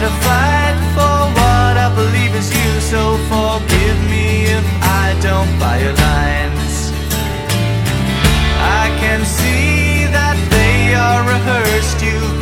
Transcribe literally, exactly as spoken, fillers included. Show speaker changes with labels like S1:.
S1: gotta fight for what I believe is you. So forgive me if I don't buy your lines. I can see that they are rehearsed. You